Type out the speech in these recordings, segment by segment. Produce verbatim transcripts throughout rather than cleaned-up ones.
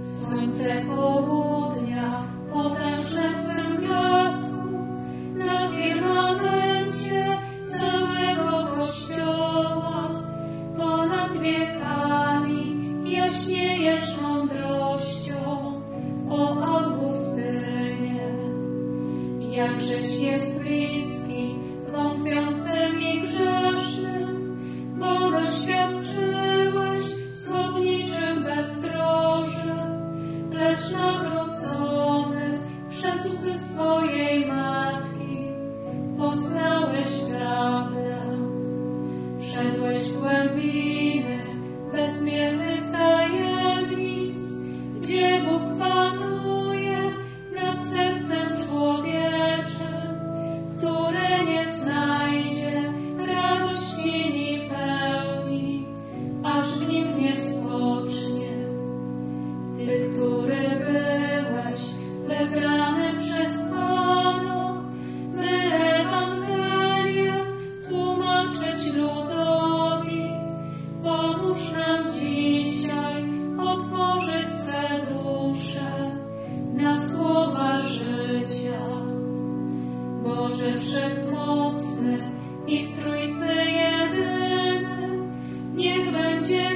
Słońce południa, potężne w swym blasku, na firmamencie całego Kościoła, ponad wiekami jaśniejesz mądrością, o Augustynie. Jakżeś jest bliski wątpiącym i grzesznym, bo doświadczyłeś zwodniczym bezdrożem, lecz nawrócony przez łzy swojej matki poznałeś prawdę. Wszedłeś w głębiny bezmiernych tajemnic, gdzie Bóg panuje nad sercem człowieczym, które nie znajdzie radości ni pełni, aż w nim nie spocznie. Ty, który byłeś wybrany przez Pana, by Ewangelię tłumaczyć ludowi, pomóż nam dzisiaj otworzyć swe dusze na słowa życia. Boże Wszechmocny i w Trójcy jedyny, niech będzie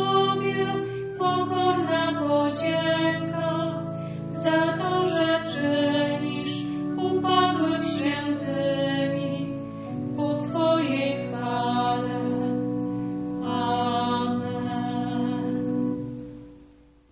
Tobie pokorna podzięka za to, że czynisz